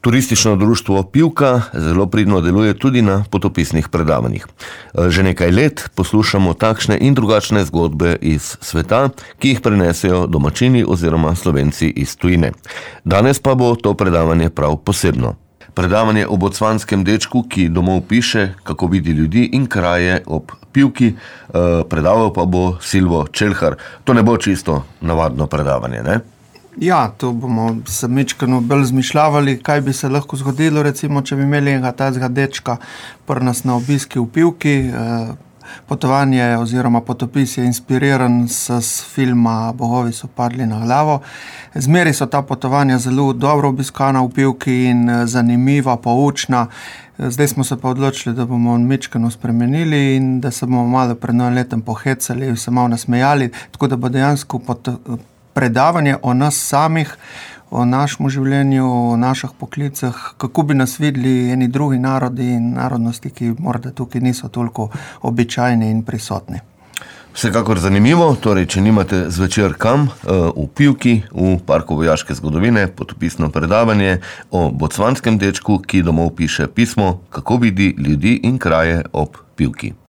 Turistično društvo Pivka zelo pridno deluje tudi na potopisnih predavanjih. Že nekaj let poslušamo takšne in drugačne zgodbe iz sveta, ki jih prenesejo domačini oziroma Slovenci iz tujine. Danes pa bo to predavanje prav posebno. Predavanje o botsvanskem dečku, ki domov piše, kako vidi ljudi in kraje ob Pivki, predaval pa bo Silvo Čelhar. To ne bo čisto navadno predavanje, ne? Ja, to bomo se mičkeno bolj zmišljavali, kaj bi se lahko zgodilo, recimo, če bi imeli enega tazga dečka pri nas na obiski v Pivki. Potovanje oziroma potopis je inspiriran s filma Bogovi so padli na glavo. Zmeri so ta potovanja zelo dobro obiskana v Pivki in zanimiva, poučna. Zdaj smo se pa odločili, da bomo mičkeno spremenili in da se bomo malo pred novim letom pohecali in se malo nasmejali, tako da bo dejansko predavanje o nas samih, o našem življenju, o naših poklicah, kako bi nas videli eni drugi narodi in narodnosti, ki morda tukaj niso toliko običajni in prisotni. Vsekakor zanimivo, torej, če nimate zvečer kam, v Pivki, v Parku vojaške zgodovine, potopisno predavanje o botsvanskem dečku, ki domov piše pismo, kako vidi ljudi in kraje ob Pivki.